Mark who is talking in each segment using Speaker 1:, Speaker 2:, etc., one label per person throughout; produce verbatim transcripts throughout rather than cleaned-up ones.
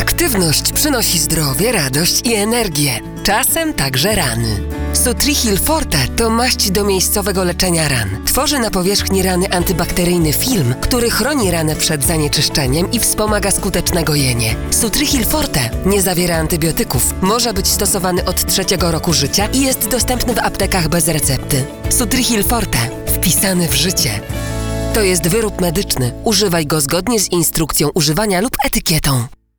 Speaker 1: Aktywność przynosi zdrowie, radość i energię. Czasem także rany. Sutrihil Forte to maść do miejscowego leczenia ran. Tworzy na powierzchni rany antybakteryjny film, który chroni ranę przed zanieczyszczeniem i wspomaga skuteczne gojenie. Sutrihil Forte nie zawiera antybiotyków, może być stosowany od trzeciego roku życia i jest dostępny w aptekach bez recepty. Sutrihil Forte. Wpisany w życie. To jest wyrób medyczny. Używaj go zgodnie z instrukcją używania lub etykietą.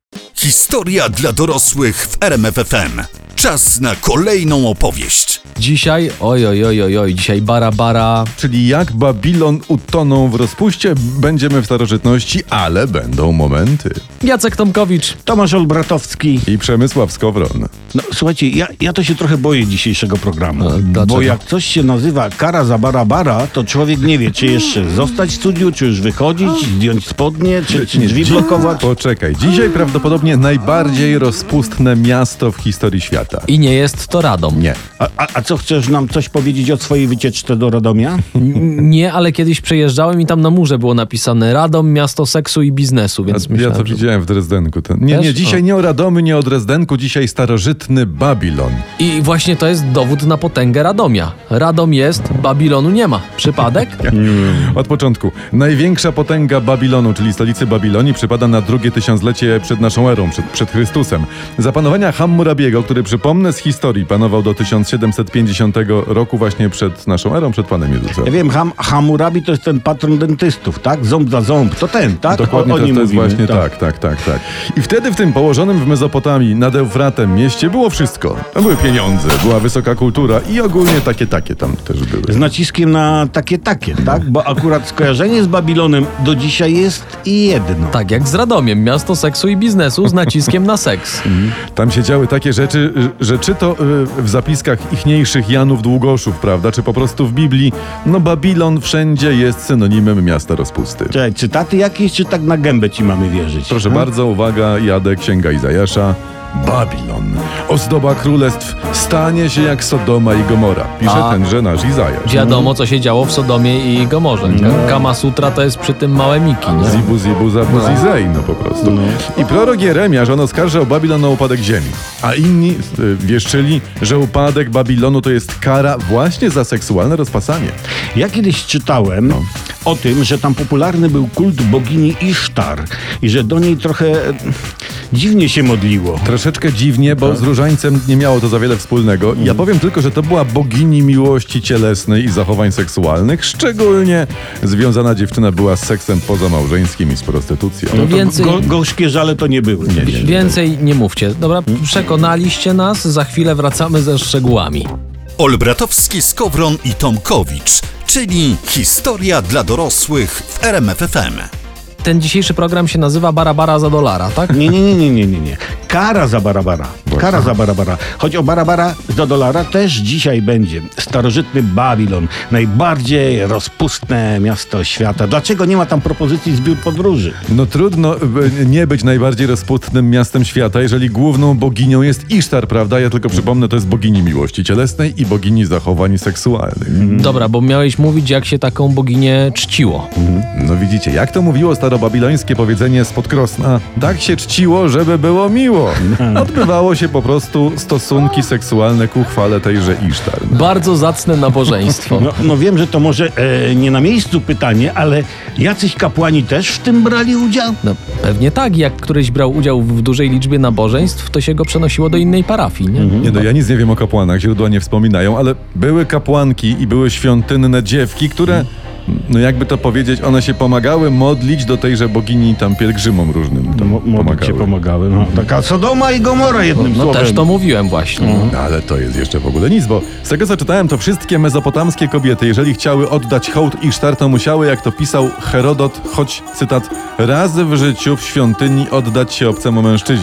Speaker 2: Historia dla dorosłych w R M F F M. Czas na kolejną opowieść.
Speaker 3: Dzisiaj, oj, oj, oj, oj, oj, dzisiaj bara, bara.
Speaker 4: Czyli jak Babilon utonął w rozpuście, będziemy w starożytności, ale będą momenty.
Speaker 3: Jacek Tomkowicz.
Speaker 5: Tomasz Olbratowski.
Speaker 4: I Przemysław Skowron.
Speaker 5: No słuchajcie, ja, ja to się trochę boję dzisiejszego programu.
Speaker 3: A, dlaczego?
Speaker 5: Bo jak coś się nazywa kara za bara bara, to człowiek nie wie, czy jeszcze zostać w studiu, czy już wychodzić, zdjąć spodnie, czy, czy drzwi blokować.
Speaker 4: Poczekaj, dzisiaj prawdopodobnie najbardziej rozpustne miasto w historii świata.
Speaker 3: I nie jest to Radom.
Speaker 4: Nie.
Speaker 5: A, a, a co, chcesz nam coś powiedzieć o swojej wycieczce do Radomia?
Speaker 3: N- Nie, ale kiedyś przejeżdżałem i tam na murze było napisane Radom, miasto seksu i biznesu, więc
Speaker 4: Ja
Speaker 3: myślałem,
Speaker 4: to
Speaker 3: że...
Speaker 4: widziałem w Drezdenku. To... Nie,
Speaker 3: Też?
Speaker 4: nie, dzisiaj
Speaker 3: O.
Speaker 4: nie o Radomiu, nie o Drezdenku, dzisiaj starożytny Babilon.
Speaker 3: I właśnie to jest dowód na potęgę Radomia. Radom jest, Babilonu nie ma. Przypadek?
Speaker 4: Od początku. Największa potęga Babilonu, czyli stolicy Babilonii, przypada na drugie tysiąclecie przed naszą erą, przed, przed Chrystusem. Za panowania Hammurabiego, który przypomnę z historii, panował do tysiąc siedemset pięćdziesiątego roku właśnie przed naszą erą, przed Panem Jezusem.
Speaker 5: Ja wiem, Ham, Hammurabi to jest ten patron dentystów, tak? Ząb za ząb, to ten, tak?
Speaker 4: Dokładnie,
Speaker 5: O, o
Speaker 4: to,
Speaker 5: nim
Speaker 4: to jest
Speaker 5: mówimy,
Speaker 4: właśnie tak. tak, tak, tak, I wtedy w tym położonym w Mezopotamii nad Eufratem mieście było wszystko. Tam były pieniądze, była wysoka kultura i ogólnie takie, takie tam też były.
Speaker 5: Z naciskiem na takie, takie, tak? Bo akurat skojarzenie z Babilonem do dzisiaj jest jedno.
Speaker 3: Tak jak z Radomiem, miasto seksu i biznesu z naciskiem na seks.
Speaker 4: Tam się działy takie rzeczy, że czy to y, w zapiskach ichniejszych Janów Długoszów, prawda, czy po prostu w Biblii, no Babilon wszędzie jest synonimem miasta rozpusty.
Speaker 5: Cześć, cytaty jakieś, czy tak na gębę ci mamy wierzyć?
Speaker 4: Proszę
Speaker 5: Hmm?
Speaker 4: bardzo, uwaga, jadę, Księga Izajasza. Babilon, ozdoba królestw, stanie się jak Sodoma i Gomora. Pisze
Speaker 3: A.
Speaker 4: tenże nasz Izajasz.
Speaker 3: Wiadomo, co się działo w Sodomie i Gomorze.
Speaker 4: No.
Speaker 3: Kama Sutra to jest przy tym małe Miki, nie?
Speaker 4: Zibu, zibu, zabu, zizej, no po prostu. I prorok Jeremiasz, on oskarżał Babilon o upadek ziemi. A inni y, wieszczyli, że upadek Babilonu to jest kara właśnie za seksualne rozpasanie.
Speaker 5: Ja kiedyś czytałem
Speaker 4: No.
Speaker 5: o tym, że tam popularny był kult bogini Isztar i że do niej trochę e, dziwnie się modliło.
Speaker 4: Troszeczkę dziwnie, bo z różańcem nie miało to za wiele wspólnego. Ja powiem tylko, że to była bogini miłości cielesnej i zachowań seksualnych. Szczególnie związana dziewczyna była z seksem pozamałżeńskim i z prostytucją.
Speaker 3: No więcej,
Speaker 5: Go, gorzkie żale to nie były. Nie, nie.
Speaker 3: więcej nie mówcie. Dobra, przekonaliście nas, za chwilę wracamy ze szczegółami.
Speaker 2: Olbratowski, Skowron i Tomkowicz, czyli historia dla dorosłych w R M F F M.
Speaker 3: Ten dzisiejszy program się nazywa Bara Bara za dolara, tak?
Speaker 5: Nie, nie, nie, nie, nie, nie, nie. Kara za barabara. Kara za barabara. Choć o barabara za dolara też dzisiaj będzie. Starożytny Babilon. Najbardziej rozpustne miasto świata. Dlaczego nie ma tam propozycji zbiór podróży?
Speaker 4: No trudno y, nie być najbardziej rozpustnym miastem świata, jeżeli główną boginią jest Isztar, prawda? Ja tylko przypomnę, to jest bogini miłości cielesnej i bogini zachowań seksualnych.
Speaker 3: Dobra, bo miałeś mówić, jak się taką boginię czciło.
Speaker 4: No widzicie, jak to mówiło starobabilońskie powiedzenie spod Krosna, tak się czciło, żeby było miło. Odbywało się po prostu stosunki seksualne ku chwale tejże Isztar.
Speaker 3: Bardzo zacne nabożeństwo.
Speaker 5: No, no wiem, że to może e, nie na miejscu pytanie, ale jacyś kapłani też w tym brali udział?
Speaker 3: No, pewnie tak, jak któryś brał udział w dużej liczbie nabożeństw, to się go przenosiło do innej parafii, nie?
Speaker 4: Nie, no ja nic nie wiem o kapłanach, źródła nie wspominają, ale były kapłanki i były świątynne dziewki, które, no jakby to powiedzieć, one się pomagały modlić do tejże bogini tam pielgrzymom różnym tam
Speaker 5: Mo- Modlić się pomagały. No. Taka Sodoma i Gomora jednym
Speaker 3: No
Speaker 5: słowem.
Speaker 3: też to mówiłem właśnie.
Speaker 4: No, ale to jest jeszcze w ogóle nic, bo z tego co czytałem, to wszystkie mezopotamskie kobiety, jeżeli chciały oddać hołd Isztar, to musiały, jak to pisał Herodot, choć, cytat, raz w życiu w świątyni oddać się obcemu mężczyźnie.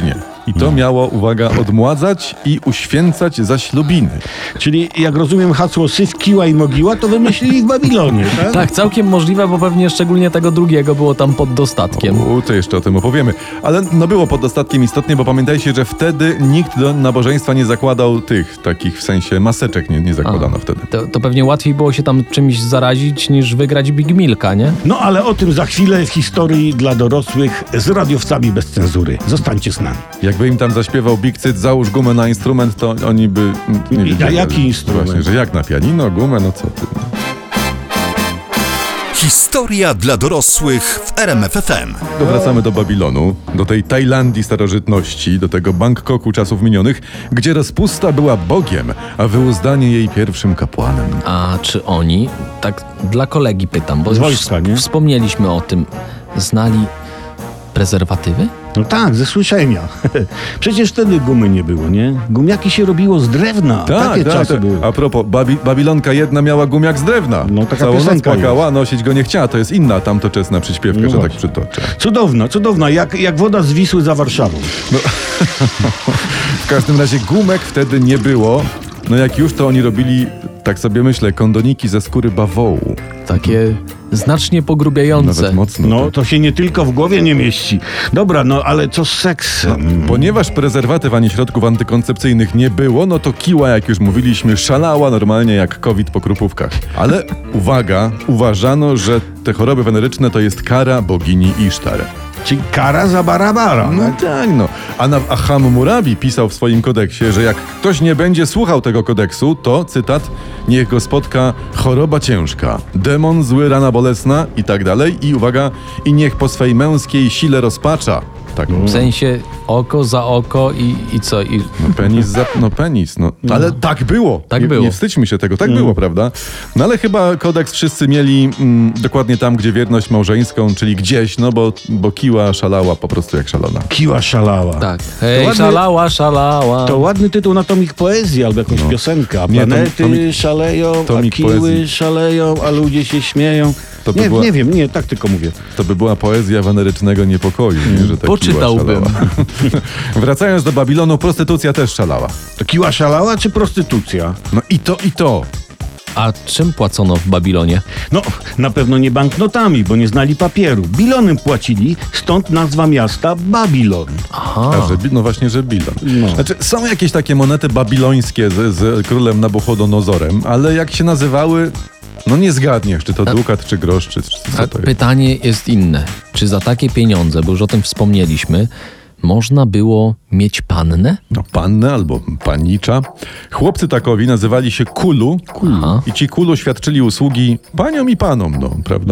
Speaker 4: I to miało, uwaga, odmładzać i uświęcać za ślubiny.
Speaker 5: Czyli jak rozumiem hasło syf, kiła i mogiła, to wymyślili w Babilonie, tak?
Speaker 3: Tak, całkiem możliwe, bo pewnie szczególnie tego drugiego było tam pod dostatkiem.
Speaker 4: U, to jeszcze o tym opowiemy. Ale no było pod dostatkiem istotnie, bo pamiętajcie, że wtedy nikt do nabożeństwa nie zakładał tych, takich w sensie maseczek nie, nie zakładano
Speaker 3: A,
Speaker 4: wtedy.
Speaker 3: To, to pewnie łatwiej było się tam czymś zarazić, niż wygrać Big Milka, nie?
Speaker 5: No ale o tym za chwilę w historii dla dorosłych z radiowcami bez cenzury. Zostańcie z nami.
Speaker 4: Jakby im tam zaśpiewał Big Cyt, załóż gumę na instrument, to oni by nie
Speaker 5: I-
Speaker 4: wiedzieli.
Speaker 5: a jaki instrument?
Speaker 4: Właśnie, że jak na pianino, gumę, no co ty. No.
Speaker 2: Historia dla dorosłych w R M F F M.
Speaker 4: To wracamy do Babilonu, do tej Tajlandii starożytności, do tego Bangkoku czasów minionych, gdzie rozpusta była Bogiem, a wyuzdanie jej pierwszym kapłanem.
Speaker 3: A czy oni, tak dla kolegi pytam, bo
Speaker 5: Z
Speaker 3: już
Speaker 5: wojska, nie?
Speaker 3: wspomnieliśmy o tym, znali prezerwatywy?
Speaker 5: No tak, ze słyszenia. Przecież wtedy gumy nie było, nie? Gumiaki się robiło z drewna. Takie czasy
Speaker 4: tak.
Speaker 5: były.
Speaker 4: A propos, Babi- Babilonka jedna miała gumiak z drewna.
Speaker 5: No, taka
Speaker 4: Całą noc
Speaker 5: piosenka
Speaker 4: płakała, nosić go nie chciała. To jest inna tamtoczesna przyśpiewka,
Speaker 5: No
Speaker 4: że tak
Speaker 5: właśnie.
Speaker 4: przytoczę.
Speaker 5: Cudowna, cudowna, jak, jak woda z Wisły za Warszawą.
Speaker 4: W każdym razie gumek wtedy nie było. No jak już, to oni robili, tak sobie myślę, kondoniki ze skóry bawołu.
Speaker 3: Takie znacznie pogrubiające.
Speaker 4: Nawet mocno.
Speaker 5: No, to się nie tylko w głowie nie mieści. Dobra, no ale co z seksem?
Speaker 4: Ponieważ prezerwatyw ani środków antykoncepcyjnych nie było, no to kiła, jak już mówiliśmy, szalała normalnie jak COVID po krupówkach. Ale uwaga, uważano, że te choroby weneryczne to jest kara bogini Isztar.
Speaker 5: Czyli kara za barabara.
Speaker 4: No tak, no. A, na, a Hammurabi pisał w swoim kodeksie, że jak ktoś nie będzie słuchał tego kodeksu, to, cytat, niech go spotka choroba ciężka, demon zły, rana bolesna i tak dalej. I uwaga, i niech po swej męskiej sile rozpacza. Tak,
Speaker 3: W sensie oko za oko i, i co? I
Speaker 4: no penis za... No penis, no. Ale tak było.
Speaker 3: Tak
Speaker 4: nie,
Speaker 3: było.
Speaker 4: Nie wstydźmy się tego, tak było, prawda? No ale chyba kodeks wszyscy mieli mm, dokładnie tam, gdzie wierność małżeńską, czyli gdzieś, no bo, bo kiła szalała po prostu jak szalona.
Speaker 5: Kiła szalała.
Speaker 3: tak. Hej,
Speaker 5: ładny-
Speaker 3: szalała, szalała.
Speaker 5: To ładny tytuł na tomik poezji albo jakąś piosenkę. A
Speaker 4: Nie, tom-
Speaker 5: planety
Speaker 4: tomik-
Speaker 5: szaleją,
Speaker 4: tomik
Speaker 5: a kiły
Speaker 4: poezji.
Speaker 5: szaleją, a ludzie się śmieją.
Speaker 4: To by
Speaker 5: nie,
Speaker 4: była-
Speaker 5: nie wiem, nie, tak tylko mówię.
Speaker 4: To by była poezja wenerycznego niepokoju, nie? Że ta
Speaker 3: Poczytałbym.
Speaker 4: kiła szalała. Wracając do Babilonu, prostytucja też szalała.
Speaker 5: To kiła szalała czy prostytucja?
Speaker 4: No i to, i to.
Speaker 3: A czym płacono w Babilonie?
Speaker 5: No, na pewno nie banknotami, bo nie znali papieru. Bilonem płacili, stąd nazwa miasta Babilon.
Speaker 3: Aha.
Speaker 4: A, że, bi- no właśnie, że Bilon.
Speaker 5: No.
Speaker 4: Znaczy, są jakieś takie monety babilońskie z, z królem Nabuchodonozorem, ale jak się nazywały, no nie zgadniesz, czy to dukat, czy grosz, czy, czy co
Speaker 3: A
Speaker 4: to jest.
Speaker 3: pytanie jest inne. Czy za takie pieniądze, bo już o tym wspomnieliśmy, można było mieć pannę?
Speaker 4: No pannę albo panicza. Chłopcy takowi nazywali się kulu.
Speaker 3: Aha.
Speaker 4: I ci kulu świadczyli usługi paniom i panom, no, prawda?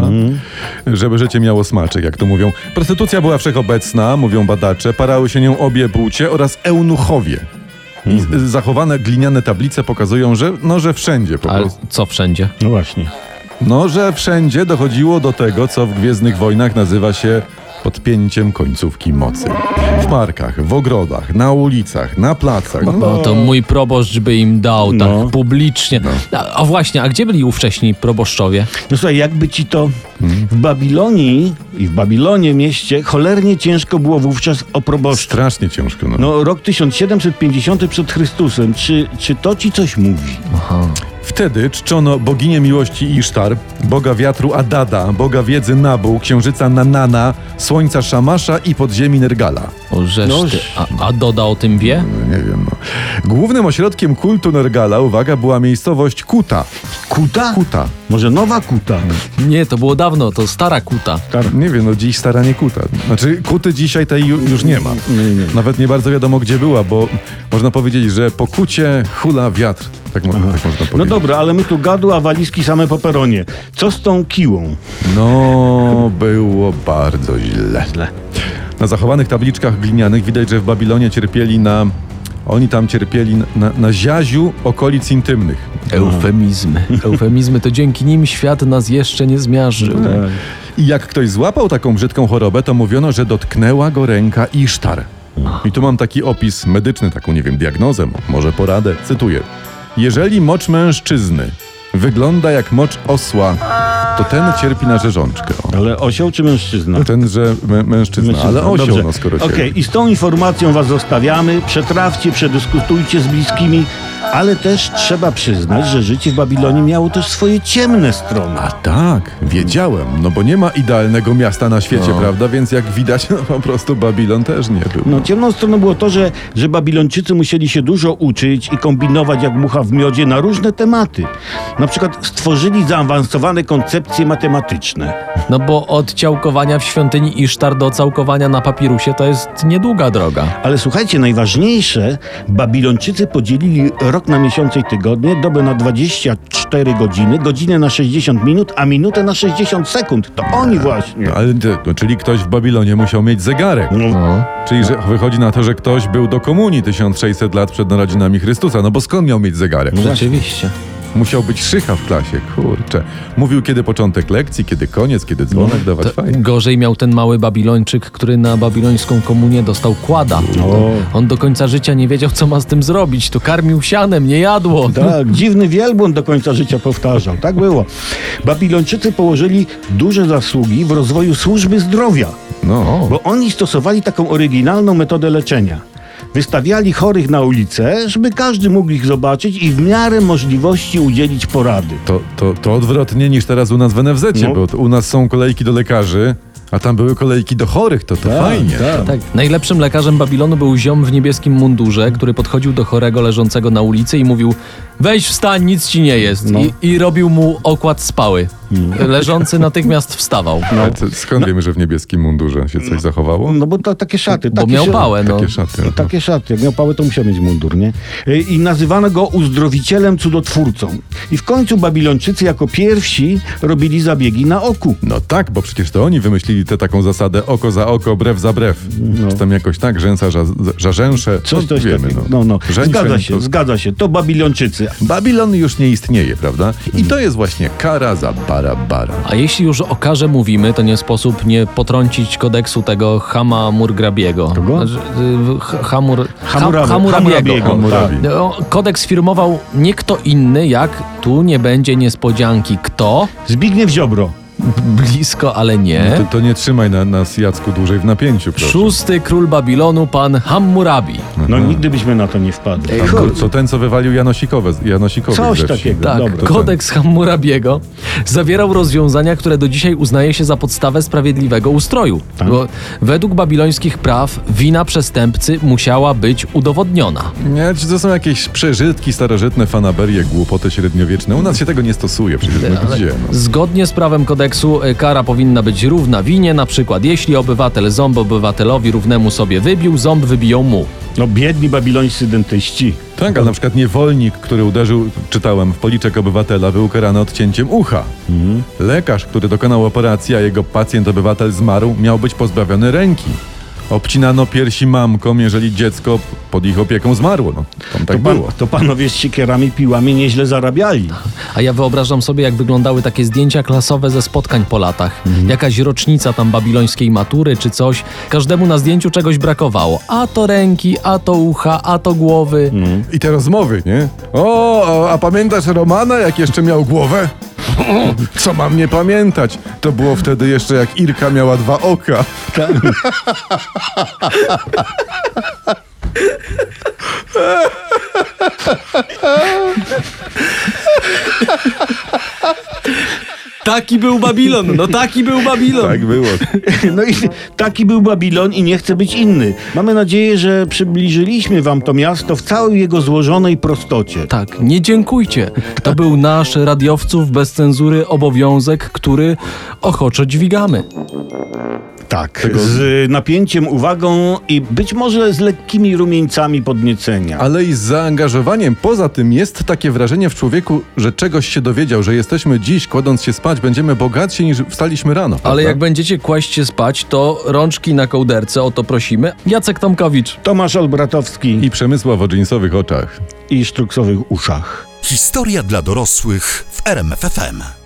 Speaker 4: Żeby życie miało smaczek, jak to mówią. Prostytucja była wszechobecna, mówią badacze. Parały się nią obie płcie oraz eunuchowie. I z- zachowane gliniane tablice pokazują, że, no, że wszędzie po
Speaker 3: Ale
Speaker 4: prostu.
Speaker 3: co wszędzie?
Speaker 5: No właśnie.
Speaker 4: No, że wszędzie dochodziło do tego, co w Gwiezdnych Wojnach nazywa się podpięciem końcówki mocy. W parkach, w ogrodach, na ulicach, na placach. No,
Speaker 3: Bo to mój proboszcz by im dał
Speaker 5: No.
Speaker 3: tak publicznie. A, a właśnie, a gdzie byli ówcześni proboszczowie?
Speaker 5: No słuchaj, jakby ci to w Babilonii i w Babilonie mieście cholernie ciężko było wówczas o proboszcza.
Speaker 4: strasznie ciężko. No.
Speaker 5: No rok tysiąc siedemset pięćdziesiąty przed Chrystusem. Czy, czy to ci coś mówi?
Speaker 3: Aha.
Speaker 4: Wtedy czczono boginię miłości Isztar, boga wiatru Adada, boga wiedzy Nabu, księżyca Nanana, słońca Szamasza i podziemi Nergala.
Speaker 3: O, żeż
Speaker 5: No,
Speaker 3: ty. A, a Doda o tym wie?
Speaker 4: No, nie wiem, no. Głównym ośrodkiem kultu Nergala, uwaga, była miejscowość Kuta.
Speaker 5: Kuta?
Speaker 4: Kuta.
Speaker 5: Może nowa Kuta?
Speaker 3: Nie, to było dawno, to stara kuta.
Speaker 4: Nie wiem, no dziś staranie Kuta. Znaczy, Kuty dzisiaj tej ju, już nie ma.
Speaker 5: Nie, nie.
Speaker 4: Nawet nie bardzo wiadomo, gdzie była, bo można powiedzieć, że po Kucie hula wiatr. Tak, mo- tak można powiedzieć.
Speaker 5: No dobra, ale my tu gadu, a walizki same po peronie. Co z tą kiłą?
Speaker 4: No, było bardzo źle. Na zachowanych tabliczkach glinianych widać, że w Babilonie cierpieli na... Oni tam cierpieli na, na, na ziaziu okolic intymnych.
Speaker 3: Eufemizmy. Eufemizmy, to dzięki nim świat nas jeszcze nie zmiażdżył.
Speaker 4: I jak ktoś złapał taką brzydką chorobę, to mówiono, że dotknęła go ręka Isztar. I tu mam taki opis medyczny, taką, nie wiem, diagnozę, może poradę. Cytuję. Jeżeli mocz mężczyzny wygląda jak mocz osła To ten cierpi na rzeżączkę. O.
Speaker 5: Ale osioł czy mężczyzna?
Speaker 4: Ten, że mę, mężczyzna, ale osioł,
Speaker 5: Dobrze.
Speaker 4: no skoro
Speaker 5: Okej,
Speaker 4: cierpi.
Speaker 5: i z tą informacją was zostawiamy. Przetrawcie, przedyskutujcie z bliskimi, ale też trzeba przyznać, że życie w Babilonie miało też swoje ciemne strony.
Speaker 4: A tak, wiedziałem, no bo nie ma idealnego miasta na świecie,
Speaker 3: No.
Speaker 4: prawda? Więc jak widać, no po prostu Babilon też nie był.
Speaker 5: No, ciemną stroną było to, że, że Babilończycy musieli się dużo uczyć i kombinować jak mucha w miodzie na różne tematy. Na przykład stworzyli zaawansowane koncepcje matematyczne.
Speaker 3: No bo od ciałkowania w świątyni Isztar do całkowania na papirusie to jest niedługa droga.
Speaker 5: Ale słuchajcie, najważniejsze, Babilończycy podzielili rok na miesiące i tygodnie, dobę na dwadzieścia cztery godziny, godzinę na sześćdziesiąt minut, a minutę na sześćdziesiąt sekund. To oni właśnie.
Speaker 4: No, ale, te- no, czyli ktoś w Babilonie musiał mieć zegarek.
Speaker 3: No.
Speaker 4: Czyli że wychodzi na to, że ktoś był do komunii tysiąc sześćset lat przed narodzinami Chrystusa. No bo skąd miał mieć zegarek?
Speaker 3: Rzeczywiście.
Speaker 4: Musiał być szycha w klasie, kurczę. Mówił kiedy początek lekcji, kiedy koniec, kiedy dzwonek dawać,
Speaker 3: To
Speaker 4: fajnie.
Speaker 3: gorzej miał ten mały Babilończyk, który na babilońską komunię dostał kłada.
Speaker 5: O.
Speaker 3: On do końca życia nie wiedział, co ma z tym zrobić. To karmił sianem, nie jadło.
Speaker 5: Tak, dziwny wielbłąd do końca życia powtarzał. Tak było. Babilończycy położyli duże zasługi w rozwoju służby zdrowia,
Speaker 4: No,
Speaker 5: bo oni stosowali taką oryginalną metodę leczenia. Wystawiali chorych na ulicę, żeby każdy mógł ich zobaczyć i w miarę możliwości udzielić porady.
Speaker 4: to, to, to odwrotnie niż teraz u nas w N F Z-cie,
Speaker 5: No.
Speaker 4: bo to u nas są kolejki do lekarzy, a tam były kolejki do chorych, to to
Speaker 5: Tak,
Speaker 4: fajnie.
Speaker 5: tak.
Speaker 3: Tak, najlepszym lekarzem Babilonu był ziom w niebieskim mundurze, który podchodził do chorego leżącego na ulicy i mówił: weź wstań, nic ci nie jest.
Speaker 5: No.
Speaker 3: I, I robił mu okład spały. Leżący natychmiast wstawał.
Speaker 4: Ale to skąd wiemy, że w niebieskim mundurze się coś zachowało?
Speaker 5: No bo to takie szaty.
Speaker 3: Bo
Speaker 5: takie
Speaker 3: miał
Speaker 5: sza-
Speaker 3: pałę, no.
Speaker 4: Takie szaty.
Speaker 5: No, takie szaty. Jak miał pałę, to musiał mieć mundur, nie? Y, I nazywano go uzdrowicielem, cudotwórcą. I w końcu Babilończycy jako pierwsi robili zabiegi na oku.
Speaker 4: No tak, bo przecież to oni wymyślili tę taką zasadę oko za oko, brew za brew. Czy tam jakoś tak, rzęsa za, za rzęsze.
Speaker 5: Coś, coś
Speaker 4: wiemy,
Speaker 5: takiego. No, no.
Speaker 4: Żeńszeń
Speaker 5: Zgadza się,
Speaker 4: to-
Speaker 5: zgadza się. To Babilończycy.
Speaker 4: Babilon już nie istnieje, prawda? I to jest właśnie kara za bara bara.
Speaker 3: A jeśli już o karze mówimy, to nie sposób nie potrącić kodeksu tego Hama Murgrabiego.
Speaker 5: Kogo?
Speaker 3: Znaczy, y, H- Hamur,
Speaker 5: Hammurabi-
Speaker 3: Ham- Hammurabiego.
Speaker 5: Hammurabiego, tak.
Speaker 3: No, kodeks firmował nie kto inny, jak tu nie będzie niespodzianki. Kto?
Speaker 5: Zbigniew Ziobro.
Speaker 3: Blisko, ale nie.
Speaker 4: To, to nie trzymaj na, nas, Jacku, dłużej w napięciu, proszę.
Speaker 3: Szósty król Babilonu, pan Hammurabi.
Speaker 5: No nigdy byśmy na to nie wpadli.
Speaker 4: To, to ten, co wywalił Janosikowe, Janosikowi
Speaker 5: Coś
Speaker 4: ze wsi.
Speaker 5: takiego.
Speaker 3: Tak,
Speaker 5: Dobra.
Speaker 3: kodeks Hammurabiego zawierał rozwiązania, które do dzisiaj uznaje się za podstawę sprawiedliwego ustroju.
Speaker 5: Tak.
Speaker 3: Bo według babilońskich praw wina przestępcy musiała być udowodniona.
Speaker 4: Nie, czy to są jakieś przeżytki, starożytne fanaberie, głupoty średniowieczne? U nas się tego nie stosuje, przecież no gdzie? No.
Speaker 3: Zgodnie z prawem kodeksu e, kara powinna być równa winie, na przykład jeśli obywatel ząb obywatelowi równemu sobie wybił, ząb wybiją mu.
Speaker 5: No biedni babilońscy dentyści.
Speaker 4: Tak, ale na przykład niewolnik, który uderzył, czytałem, w policzek obywatela, był karany odcięciem ucha. Lekarz, który dokonał operacji, a jego pacjent obywatel zmarł, miał być pozbawiony ręki. Obcinano piersi mamkom, jeżeli dziecko pod ich opieką zmarło. No, tam tak
Speaker 5: to, pan,
Speaker 4: było.
Speaker 5: to panowie z siekierami, piłami nieźle zarabiali.
Speaker 3: A ja wyobrażam sobie, jak wyglądały takie zdjęcia klasowe ze spotkań po latach. Jakaś rocznica tam babilońskiej matury czy coś. Każdemu na zdjęciu czegoś brakowało. A to ręki, a to ucha, a to głowy.
Speaker 4: I te rozmowy, nie? O, a, a pamiętasz Romana, jak jeszcze miał głowę? Co mam nie pamiętać? To było wtedy jeszcze jak Irka miała dwa oka.
Speaker 3: Taki był Babilon, no taki był Babilon.
Speaker 4: Tak było.
Speaker 5: No i taki był Babilon i nie chce być inny. Mamy nadzieję, że przybliżyliśmy wam to miasto w całej jego złożonej prostocie.
Speaker 3: Tak, nie dziękujcie. To był nasz radiowców bez cenzury obowiązek, który ochoczo dźwigamy.
Speaker 5: Tak, z napięciem, uwagą i być może z lekkimi rumieńcami podniecenia.
Speaker 4: Ale i z zaangażowaniem. Poza tym jest takie wrażenie w człowieku, że czegoś się dowiedział, że jesteśmy dziś, kładąc się spać, będziemy bogatsi niż wstaliśmy rano.
Speaker 3: Ale
Speaker 4: prawda?
Speaker 3: jak będziecie kłaść się spać, to rączki na kołderce, o to prosimy. Jacek Tomkowicz.
Speaker 5: Tomasz Olbratowski
Speaker 4: I Przemysław o dżinsowych oczach.
Speaker 5: i sztruksowych uszach.
Speaker 2: Historia dla dorosłych w R M F F M.